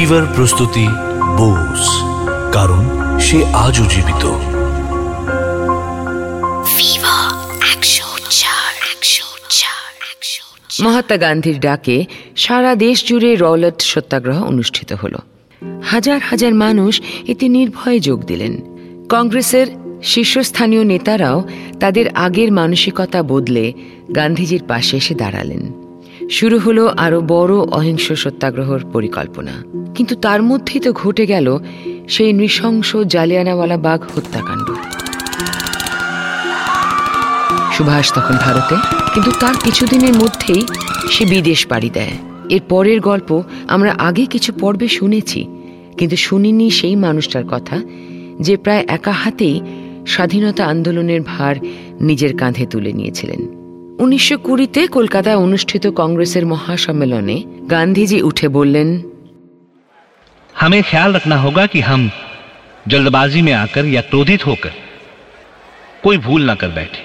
Fever প্রস্তুতি বোস, কারণ সে আজও জীবিত। মহাত্মা গান্ধীর ডাকে সারা দেশ জুড়ে রওলাট সত্যাগ্রহ অনুষ্ঠিত হল। হাজার হাজার মানুষ এতে নির্ভয়ে যোগ দিলেন। কংগ্রেসের শীর্ষস্থানীয় নেতারাও তাদের আগের মানসিকতা বদলে গান্ধীজির পাশে এসে দাঁড়ালেন। শুরু হলো আরো বড় অহিংস সত্যাগ্রহের পরিকল্পনা। কিন্তু তার মধ্যেই তো ঘটে গেল সেই নৃশংস জালিয়ানওয়ালাবাগ হত্যাকাণ্ড। সুভাষ তখন ভারতে, কিন্তু তার কিছুদিনের মধ্যেই সে বিদেশ পাড়ি দেয়। এর পরের গল্প আমরা আগে কিছু পর্বে শুনেছি, কিন্তু শুনিনি সেই মানুষটার কথা যে প্রায় একা হাতেই স্বাধীনতা আন্দোলনের ভার নিজের কাঁধে তুলে নিয়েছিলেন। 1920-তে কলকাতায় অনুষ্ঠিত কংগ্রেসের মহাসম্মেলনে গান্ধীজি উঠে বললেন, हमें ख्याल रखना होगा कि हम जल्दबाजी में आकर या क्रोधित होकर कोई भूल ना कर बैठे।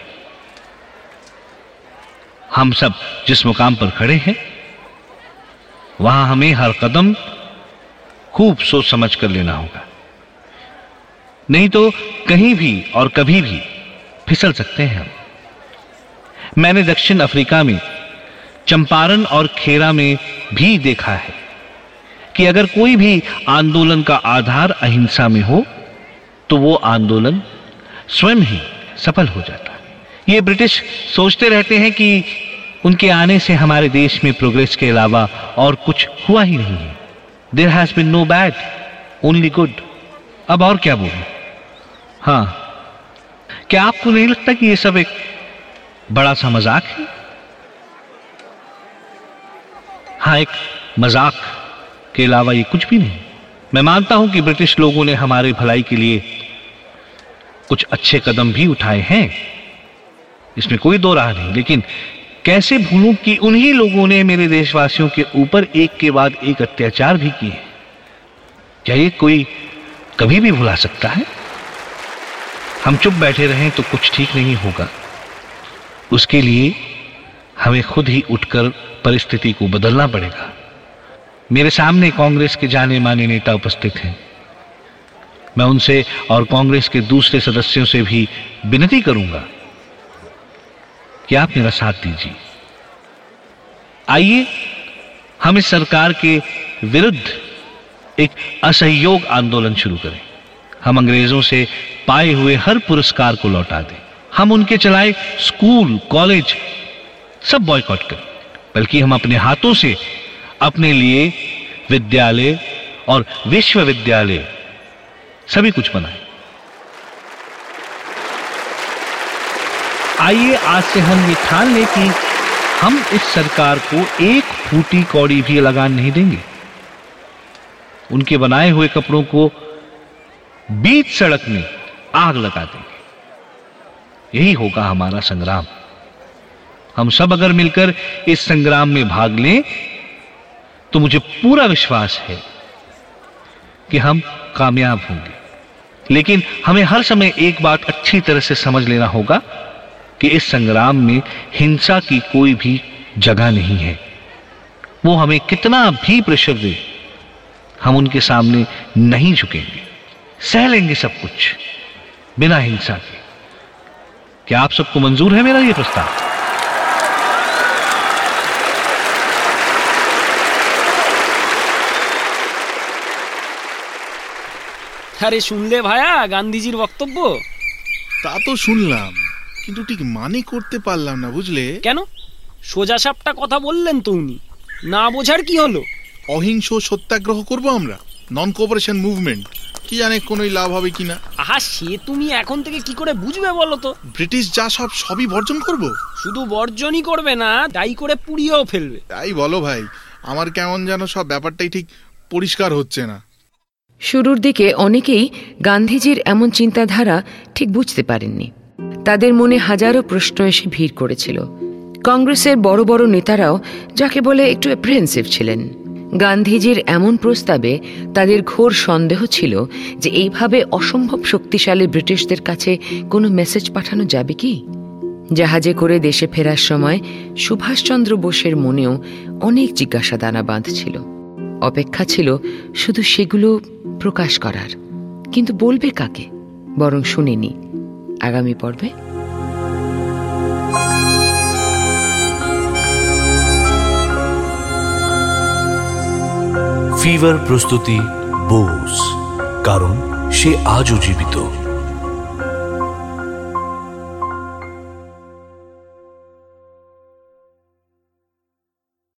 हम सब जिस मुकाम पर खड़े हैं वहां हमें हर कदम खूब सोच समझ कर लेना होगा, नहीं तो कहीं भी और कभी भी फिसल सकते हैं हम। मैंने दक्षिण अफ्रीका में चंपारण और खेरा में भी देखा है कि अगर कोई भी आंदोलन का आधार अहिंसा में हो तो वो आंदोलन स्वयं ही सफल हो जाता है। ये ब्रिटिश सोचते रहते हैं कि उनके आने से हमारे देश में प्रोग्रेस के अलावा और कुछ हुआ ही नहीं है। There has been no bad, only good. अब और क्या बोलूं? हाँ, क्या आपको नहीं लगता कि ये सब एक बड़ा सा मजाक है? हाँ, एक मजाक के अलावा ये कुछ भी नहीं। मैं मानता हूं कि ब्रिटिश लोगों ने हमारे भलाई के लिए कुछ अच्छे कदम भी उठाए हैं, इसमें कोई दो राह नहीं, लेकिन कैसे भूलूं कि उन्हीं लोगों ने मेरे देशवासियों के ऊपर एक के बाद एक अत्याचार भी किए। क्या ये कोई कभी भी भुला सकता है? हम चुप बैठे रहें तो कुछ ठीक नहीं होगा। उसके लिए हमें खुद ही उठकर परिस्थिति को बदलना पड़ेगा। मेरे सामने कांग्रेस के जाने माने नेता उपस्थित हैं। मैं उनसे और कांग्रेस के दूसरे सदस्यों से भी विनती करूंगा कि आप मेरा साथ दीजिए। आइए हम इस सरकार के विरुद्ध एक असहयोग आंदोलन शुरू करें। हम अंग्रेजों से पाए हुए हर पुरस्कार को लौटा दें। हम उनके चलाए स्कूल कॉलेज सब बॉयकॉट करें, बल्कि हम अपने हाथों से अपने लिए विद्यालय और विश्वविद्यालय सभी कुछ बनाएं। आइए आज से हम ये ठान लें कि हम इस सरकार को एक फूटी कौड़ी भी लगान नहीं देंगे। उनके बनाए हुए कपड़ों को बीच सड़क में आग लगा देंगे। यही होगा हमारा संग्राम। हम सब अगर मिलकर इस संग्राम में भाग लें तो मुझे पूरा विश्वास है कि हम कामयाब होंगे। लेकिन हमें हर समय एक बात अच्छी तरह से समझ लेना होगा कि इस संग्राम में हिंसा की कोई भी जगह नहीं है। वो हमें कितना भी प्रेशर दे, हम उनके सामने नहीं झुकेंगे, सह लेंगे सब कुछ बिना हिंसा के। क्या आप सबको मंजूर है मेरा ये प्रस्ताव? আরে শুনলে ভায়া গান্ধীজির বক্তব্য? তা তো শুনলাম, কিন্তু ঠিক মানে করতে পারলাম না, বুঝলে? কেন? সোজা সাপটা কথা বললেন তো উনি, না বোঝার কি হলো? অহিংস সত্যাগ্রহ করব আমরা, নন কোঅপারেশন মুভমেন্ট। কি জানে কোনোই লাভ হবে কিনা। আহা, সে তুমি এখন থেকে কি করে বুঝবে বলো তো? ব্রিটিশ যা সবই বর্জন করব। শুধু বর্জনই করবে না, দায়ী করে পুড়িয়েও ফেলবে। তাই বলো ভাই, আমার কেমন যেন সব ব্যাপারটাই ঠিক পরিষ্কার হচ্ছে না। শুরুর দিকে অনেকেই গান্ধীজির এমন চিন্তাধারা ঠিক বুঝতে পারেননি। তাদের মনে হাজারো প্রশ্ন এসে ভিড় করেছিল। কংগ্রেসের বড় বড় নেতারাও যাকে বলে একটু অ্যাপ্রিহেনসিভ ছিলেন। গান্ধীজির এমন প্রস্তাবে তাদের ঘোর সন্দেহ ছিল যে এইভাবে অসম্ভব শক্তিশালী ব্রিটিশদের কাছে কোনো মেসেজ পাঠানো যাবে কি। জাহাজে করে দেশে ফেরার সময় সুভাষচন্দ্র বোসের মনেও অনেক জিজ্ঞাসা দানা বাঁধছিল। অপেক্ষা ছিল শুধু সেগুলো প্রকাশ করার, কিন্তু বলবে কাকে? বরং শুনেনি আগামী পর্বে। ফিভার প্রস্তুতি বোস, কারণ সে আজও জীবিত।